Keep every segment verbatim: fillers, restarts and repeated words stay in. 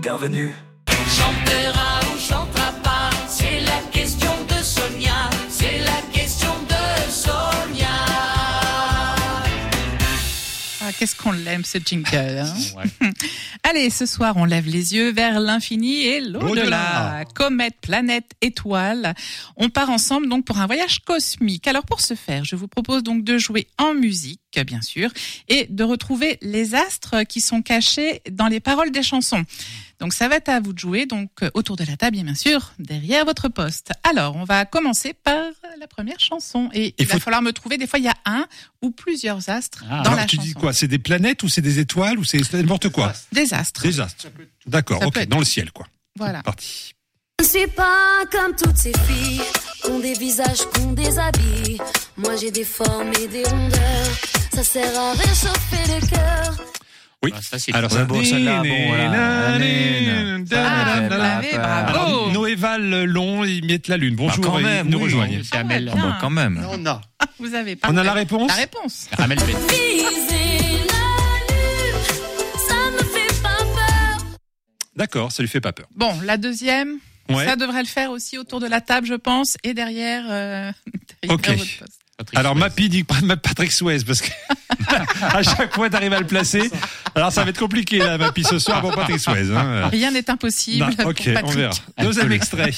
bienvenue. Chantera ou chantera pas, c'est la question de Sonia, c'est la question de Sonia. Ah, qu'est-ce qu'on l'aime ce jingle, hein. Ouais. Allez, ce soir, on lève les yeux vers l'infini et l'au-delà. Au-delà. Comète, planète, étoile. On part ensemble donc pour un voyage cosmique. Alors pour ce faire, je vous propose donc de jouer en musique, bien sûr, et de retrouver les astres qui sont cachés dans les paroles des chansons. Donc ça va être à vous de jouer, donc autour de la table, bien sûr, derrière votre poste. Alors, on va commencer par la première chanson. Et il, il faut... va falloir me trouver, des fois, il y a un ou plusieurs astres ah, dans la tu chanson. Tu dis quoi ? C'est des planètes ou c'est des étoiles ou c'est n'importe quoi ? Des astres. Des astres. D'accord, ok, être... dans le ciel, quoi. Voilà. Parti. Je ne suis pas comme toutes ces filles, qui ont des visages, qui ont des habits. Moi, j'ai des formes et des rondeurs. Ça sert à réchauffer le cœur. Oui. Ah, ça, c'est alors ça beau, celle-là, bon, voilà. Bravo. Noéval Long, ils mettent la lune. Bonjour, bah, quand même, ils nous oui, rejoignent. C'est Amel. Bon, quand même. On a. Vous avez pas. On a la réponse. La réponse. Amel Ben. D'accord, ça lui fait pas peur. Bon, la deuxième. Ouais. Ça devrait le faire aussi autour de la table, je pense, et derrière. Euh, derrière ok. votre poste. Patrick Alors Suez. Mappy dit Patrick Suez parce que à chaque fois t'arrives à le placer. Alors ça va être compliqué là, Mappy ce soir pour Patrick Suez. Hein. Rien n'est impossible. Non, ok, pour Patrick. On verra. Deuxième extrait.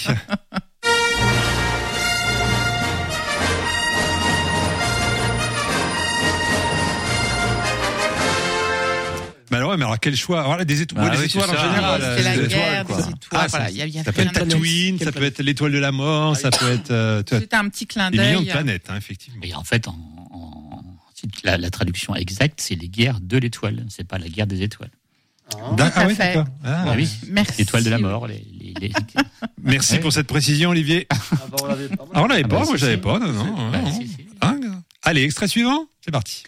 Mais alors, mais alors quel choix ? Alors, des étoiles, bah des oui, étoiles en ça. général. C'est la des guerre, étoiles, quoi. des étoiles. Ah, voilà, ça, y a, y a ça peut être Tatooine, ça peut être l'étoile de la mort, ça peut être. Euh, C'était un petit clin des d'œil. millions de planètes, hein, effectivement. Et en fait, en, en, la, la traduction exacte, c'est les guerres de l'étoile. C'est pas la guerre des étoiles. Ah, ah oui, d'accord. Ah, ah oui. Merci. L'étoile de la mort. Les, les, les... Merci ouais. pour cette précision, Olivier. Ah, bah, on l'avait pas. Ah, on l'avait pas, ah, bah, moi si, j'avais si. pas, non, non. Bah, non. Si, si. Hein, allez, extrait suivant, c'est parti.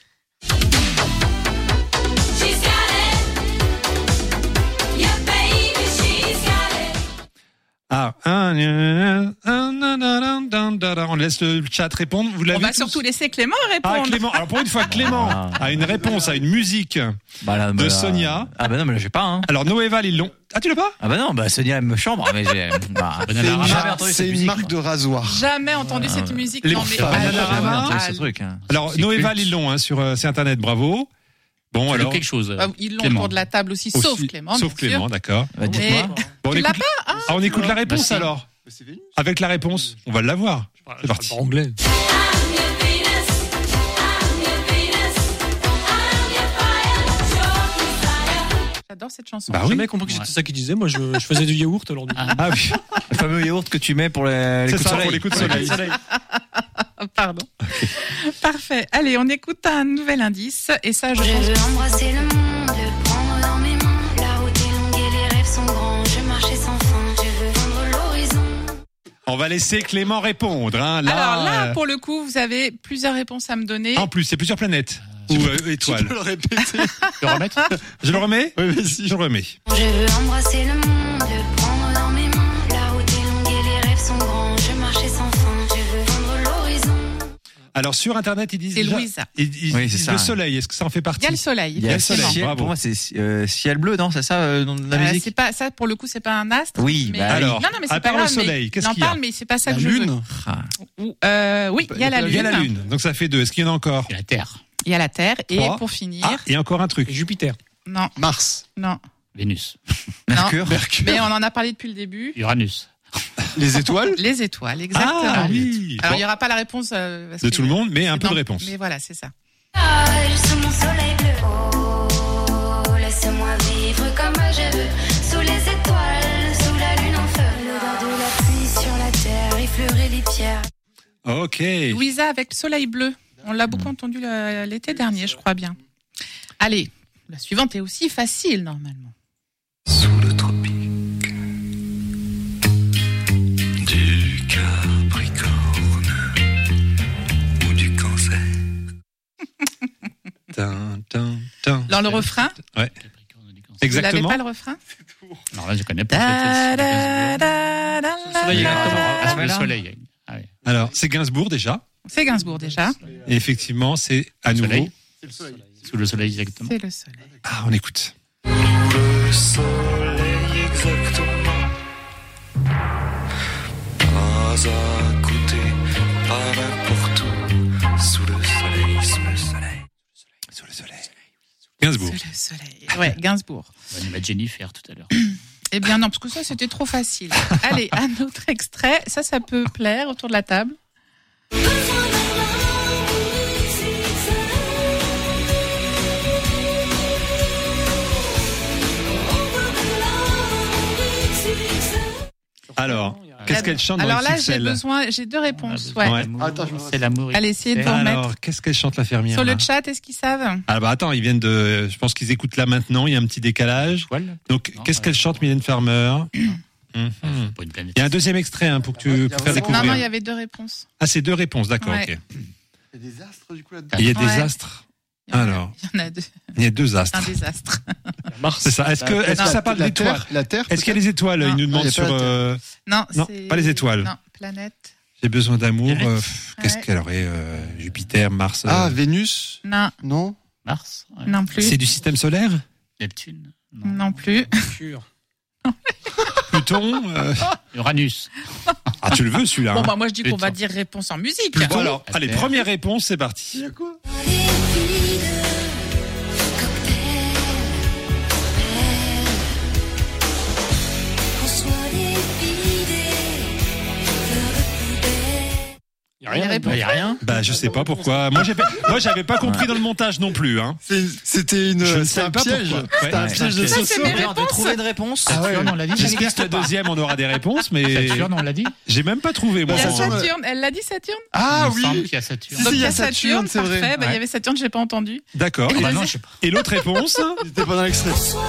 Ah, un, un, un, un, un, on laisse le chat répondre. Vous l'avez on va tous surtout laisser Clément répondre. Ah, Clément. Alors pour une fois, Clément ah. a une réponse à une musique bah là, bah de là, Sonia. Ah bah non, mais là j'ai pas. Hein. Alors Noéval ils l'ont. Ah tu l'as pas ? Ah bah non, bah Sonia elle me chambre, mais j'ai. Bah, c'est une, mar- c'est une musique, marque moi. de rasoir. Jamais entendu ah, cette ouais. musique. Les non, mais ah, ce truc. Hein. Alors Noéval ils l'ont hein, sur euh, c'est internet. Bravo. Bon c'est alors quelque chose. Bah, ils l'ont autour de la table aussi, aussi sauf Clément. Sauf Clément, d'accord. Bah, dites-moi. Bon, tu l'as pas ah, on écoute la réponse alors. Avec la réponse, on va l'avoir. C'est parti. Pas anglais. J'adore cette chanson. Bah oui. J'ai jamais compris que c'était ça qu'il disait. Moi, je, je faisais du yaourt alors. Du coup. Ah oui. Le fameux yaourt que tu mets pour les, les coups de soleil. Pour les coups de soleil. Pardon. Parfait. Allez, on écoute un nouvel indice. Et ça, je, je pense... veux embrasser le monde, le prendre dans mes mains. La route est longue et les rêves sont grands. Je marchais sans fin. Je veux vendre l'horizon. On va laisser Clément répondre. Hein. Là, Alors là, pour le coup, vous avez plusieurs réponses à me donner. En plus, c'est plusieurs planètes. Ou euh, étoiles. Tu peux le répéter. Le remettre ? Je le remets ? Oui, mais si. Je le remets. Je veux embrasser le monde, le prendre dans mes mains. La route est longue et les rêves sont grands. Je marchais sans fin. Je veux vendre l'horizon. Alors sur internet ils disent c'est déjà, Louisa. Ils, ils oui, disent ça. le soleil. Est-ce que ça en fait partie ? Il y a le soleil. Il y a le soleil. Ciel, Bravo. pour moi c'est euh, ciel bleu, non ? C'est ça euh, dans la euh, musique ? C'est pas ça pour le coup, c'est pas un astre. Oui. Mais... Bah, alors, non, non, mais c'est à pas part grave, le soleil, qu'est-ce qu'il y a ? Parle, mais c'est pas ça la que lune. je veux. Ah. Euh, oui, il y a la lune. Il y a la lune. Donc ça fait deux. Est-ce qu'il y en a encore ? Il y a la Terre. Il y a la Terre et Trois. pour finir. Ah, il y a encore un truc. Jupiter. Non. Mars. Non. Vénus. Mercure. Mercure. Mais on en a parlé depuis le début. Uranus. Les étoiles. Les étoiles, exactement. Ah oui. Alors Bon. il n'y aura pas la réponse euh, parce De que, tout le monde, mais un peu non, de réponse. Mais voilà, c'est ça. Ah, sous mon soleil bleu. Oh, laisse-moi vivre comme je veux. Sous les étoiles, sous la lune en feu. L'odeur de la pluie sur la terre, effleurer les pierres. Ok. Louisa avec le soleil bleu. On l'a beaucoup entendu le- l'été dernier, je crois bien. Allez, la suivante est aussi facile normalement. Sous le tropique du Capricorne ou du Cancer. Tin, tin, tin. Dans le refrain, Ouais. vous Exactement. l'avez pas le refrain ? Alors là, je connais pas. Da, C'est- da, da, da, c'est- Soleil, la, exactement. la, Ah, c'est la. le soleil. Ah oui. Alors c'est Gainsbourg déjà. C'est Gainsbourg déjà. Et effectivement c'est à nouveau. Soleil. Sous le soleil, exactement. C'est le soleil. Ah on écoute. Le soleil existe. Gainsbourg. Sous le soleil. Ouais, Gainsbourg. On va Jennifer tout à l'heure. Eh bien non, parce que ça c'était trop facile. Allez, un autre extrait. Ça, ça peut plaire autour de la table. Alors, qu'est-ce qu'elle chante dans Alors là, X j'ai X L? besoin, j'ai deux réponses. Ouais. Ouais. Attends, je me C'est l'amour. Allez, essayez de vous remettre. Alors, qu'est-ce qu'elle chante la fermière Sur là le chat, est-ce qu'ils savent? Ah bah attends, ils viennent de. Je pense qu'ils écoutent là maintenant. Il y a un petit décalage. Étoile. Donc, Non, qu'est-ce ouais. qu'elle chante, Mylène Farmer? Mhm. Pour une planète. Il y a un deuxième extrait hein, pour que tu pour faire Non, découvrir. non, il y avait deux réponses. Ah, c'est deux réponses, d'accord. Ouais. Ok. Il y a des astres du coup là-dedans. Il y a des Ouais. astres. Il y en a- Alors. il y en a deux. Il y a deux astres. Un désastre. Mars. C'est ça. Est-ce que est-ce que Non, ça parle la d'étoiles? Terre, la Terre. Est-ce qu'il y a les étoiles? Non. Il nous Ah, demande il y a pas sur. la Terre. euh, Non, Non, c'est... pas les étoiles. Non, planète. J'ai besoin d'amour. Direct. euh, pff, Qu'est-ce Ouais. qu'elle aurait euh, Jupiter, Mars. euh, Ah, Vénus. Non, Non. Mars. ouais. non plus. c'est du système solaire? Neptune. Non plus. Pluton. euh, Uranus. Ah, tu le veux celui-là? Bon, hein bah moi je dis qu'on va Pluton. dire réponse en musique. Pluton. Alors, La allez, Terre. première réponse, c'est parti. quoi? Il y a rien. Il n'y a rien. Bah, je sais pas pourquoi. Moi, j'avais, moi, j'avais pas compris dans le montage non plus, hein. C'est- C'était une. Je ne C'était savais un pas piège. pourquoi. C'était un Ouais. piège de Ça, c'est Soso. mes Merde, réponses. trouver de réponse. Ah ouais. Saturne, on l'a dit. J'espère que la deuxième, on aura des réponses, mais Saturne, on l'a dit. j'ai même pas trouvé, moi. Il y a Saturne. Saturne. Elle l'a dit Saturne? Ah Il me semble oui. qu'il y a Saturne. Si, Donc il il y a Saturne, Saturne, c'est vrai. parfait. Bah, il y Ouais. avait Saturne, je l'ai pas entendu. D'accord. Ah bah non, je sais pas. Et l'autre réponse? C'était pas dans l'extrait.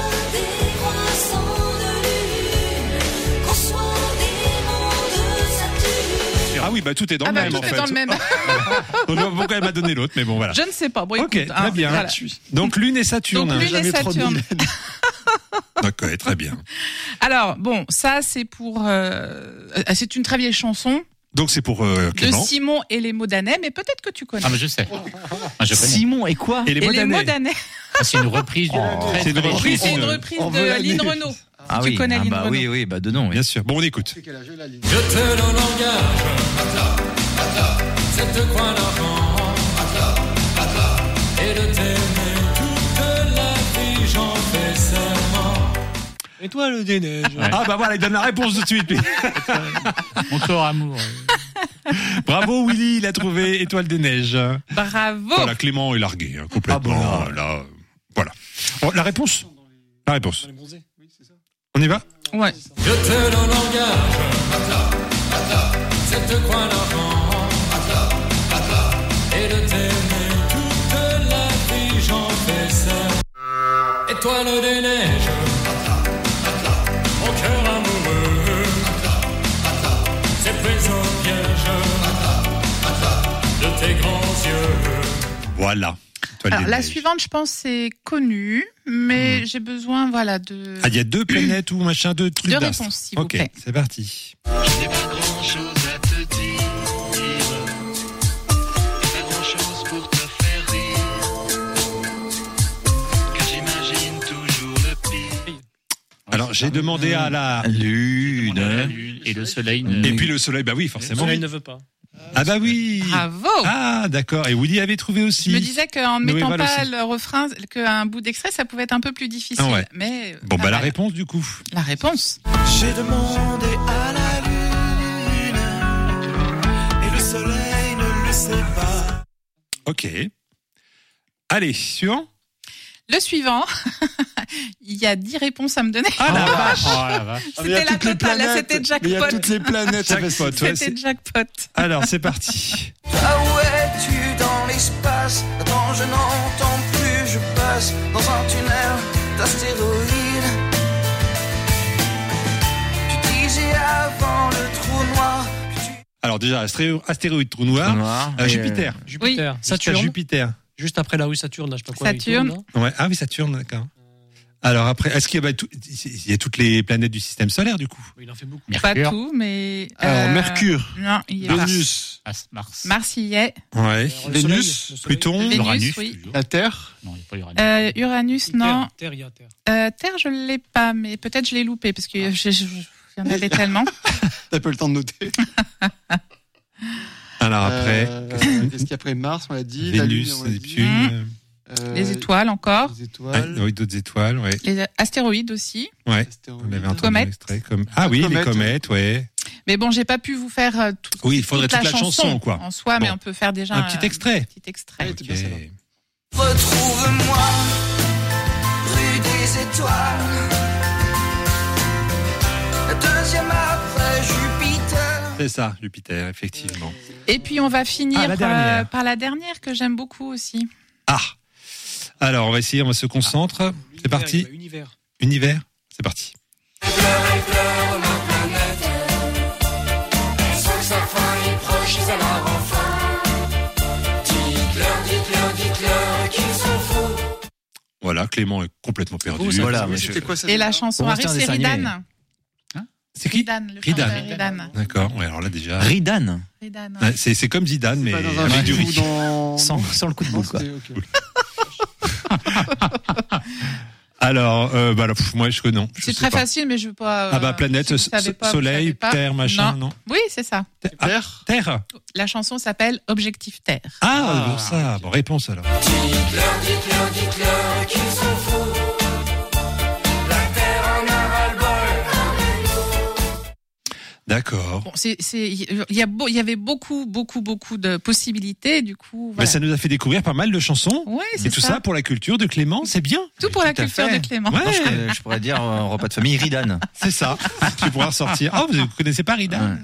Ah oui, bah, tout est dans Ah le bah même, tout en est fait. dans le même. Donc, pourquoi elle m'a donné l'autre, mais bon, voilà. Je ne sais pas. Bon, Ok, écoute, très hein, bien. voilà. Donc, Lune et Saturne. Donc Lune et Jamais trop de Saturne. Mylène. D'accord, très bien. Alors bon, ça c'est pour, euh, euh, c'est une très vieille chanson Donc, c'est pour euh, de Clément. Simon et les Modanais, mais peut-être que tu connais. Ah, mais je sais. Moi, je connais. Simon et quoi? Et les et les Modanais. Modanais. Ah, c'est une reprise d'une très, C'est une très reprise. vieille C'est une chanson. reprise on de veut Lynn l'année. Renaud. Ah tu oui, connais ah Lynn bah Renaud. oui, oui, bah de nom, oui. Bien sûr. Bon, on écoute. C'est qu'elle a joué la ligne. Je te le langage, cette croix d'argent, et de t'aimer toute la vie, j'en fais serment. Étoile des neiges. Ouais. Ah, bah voilà, il donne la réponse tout de suite. lui. Mon corps amour. Bravo, Willy, il a trouvé Étoile des Neiges. Bravo. Voilà, Clément est largué, hein, complètement. Ah, bon, là, euh, voilà. Bon, la réponse? La réponse. Les bronzés. Oui, c'est ça. On y va? Ouais. Je te le langage, cette croix d'argent, et de t'aimer toute la vie, j'en fais serment. Étoile des neiges, mon cœur amoureux, c'est pris au piège de tes grands yeux. Voilà. Étoile Alors des la Neiges. suivante, je pense, c'est connu, mais j'ai besoin, voilà, de. Ah, il y a deux planètes ou machin, deux trucs Deux d'astres. réponses, s'il vous Ok, plaît. c'est parti. Je n'ai pas grand chose à te dire. Pas grand chose pour te faire rire. Car j'imagine toujours le pire. Alors, j'ai demandé à la... La Lune. lune et le soleil. ne- Et puis le soleil, bah oui, Le forcément. soleil ne veut pas. Ah bah oui. Bravo. Ah, d'accord. Et Willy avait trouvé aussi. Je me disais qu'en ne Noé mettant Val pas aussi. le refrain, qu'un bout d'extrait, ça pouvait être un peu plus difficile. Ah ouais. Mais Bon, pas bah la mal. réponse du coup. La réponse. J'ai demandé à la lune, et le soleil ne le sait pas. Ok. Allez, suivant. Le suivant. Il y a dix réponses à me donner. Ah la vache. Oh la vache. Ah, mais il y a C'était la toutes les totale, là, planètes. c'était Mais il y a jackpot. toutes les planètes. ça fait ça. Jackpot, ouais, C'était c'est- jackpot. Alors, c'est parti. Ah ouais, tu dans l'espace. Attends, je n'entends plus. Je passe dans un tunnel d'astéroïdes. Tu disais avant le trou noir. que tu- Alors déjà, astéro- astéroïde, trou noir. Trou noir. Euh, Et, Jupiter. Jupiter. Jusqu'à Saturne. Jupiter. Juste après la rue Saturne, là, je sais pas quoi. il Saturne. tourne, là. Ouais. Ah oui, Saturne, d'accord. Alors après, est-ce qu'il y a, bah, tout- il y a toutes les planètes du système solaire du coup? Oui, il en fait beaucoup. Pas Mercure. tout, mais. Alors, euh, Mercure. Non, il y a Vénus. Mars. Mars. Mars y est. Ouais. Alors, le Vénus, soleil, le soleil. Pluton, Vénus, Uranus. oui. toujours. La Terre. Non, il n'y a pas Uranus. Euh, Uranus, non. Terre, Terre, il y a Terre. Euh, Terre, je l'ai pas, mais peut-être je l'ai loupé parce que je, je, je- il y en avait tellement. T'as pas le temps de noter. Alors après, Euh, Qu'est-ce qu'il y a après Mars, on l'a dit. La Lune, Vénus, on l'a dit. Neptune. Euh, Les étoiles encore. Les Ah, étoiles. oui, d'autres étoiles, ouais. Les astéroïdes aussi. Ouais. astéroïdes. On avait entendu Comètes. l'extrait comme. Ah oui, Comètes, les comètes, ouais. Mais bon, j'ai pas pu vous faire euh, tout, Oui, il faudrait toute la chanson, quoi. en soi, mais Bon. on peut faire déjà Un petit extrait. Un petit extrait. Ouais, c'est bien, ça va. Retrouve-moi, rue des étoiles. La deuxième après Jupiter. C'est ça, Jupiter, effectivement. Et puis on va finir Ah, la dernière. euh, par la dernière que j'aime beaucoup aussi. Ah. Alors, on va essayer, on va se concentre. C'est parti. Univers. Univers, c'est parti. Pleure et pleure ma planète. Sans que sa fin est proche, ils la rend fin. Dites-leur, dites-leur, dites-leur qu'ils sont fous. Voilà, Clément est complètement perdu. Oh, ça, voilà, Oui, mais c'était je- quoi ça Et la déjà chanson Pour arrive, rester un c'est dessin animé. Ridan. C'est qui Ridan, le Ridan. chanteur Ridan. D'accord, ouais, alors là déjà. Ridan. Ridan, ouais. Ouais, C'est c'est comme Zidane, mais Pas dans un avec du film riz. ou dans... Sans, sans le coup de Non, boule, quoi. c'était- ok. Alors, euh, bah, là, pff, moi, je connais. non. je C'est sais très pas. facile, mais je veux pas. euh, Ah bah, planète, si vous so- savez pas, vous soleil, savez pas. terre, machin, non, Oui, c'est ça. Ah, Terre. Terre. La chanson s'appelle Objectif Terre. Ah, Ah, bon, ça. Bon, réponse alors. Dites-leur, dites-leur, dites-leur qu'ils sont fous. La terre en a ras-le-bol. D'accord. Bon, c'est, c'est, il y a, beau- il y avait beaucoup, beaucoup, beaucoup de possibilités. Du coup, Bah, voilà. ça nous a fait découvrir pas mal de chansons. Ouais, c'est Et tout ça. pour la culture de Clément, c'est bien. Tout pour la Tout à culture fait. de Clément. Ouais. Non, je, connais- je pourrais dire euh, repas de famille Ridan. C'est ça. Tu pourras ressortir. Oh, vous connaissez pas Ridan? Ouais.